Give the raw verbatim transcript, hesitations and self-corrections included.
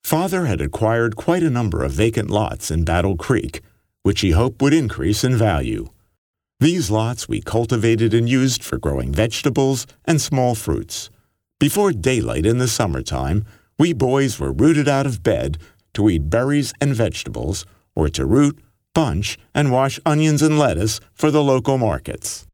Father had acquired quite a number of vacant lots in Battle Creek, which he hoped would increase in value. These lots we cultivated and used for growing vegetables and small fruits. Before daylight in the summertime, we boys were rooted out of bed to eat berries and vegetables, or to root, bunch, and wash onions and lettuce for the local markets.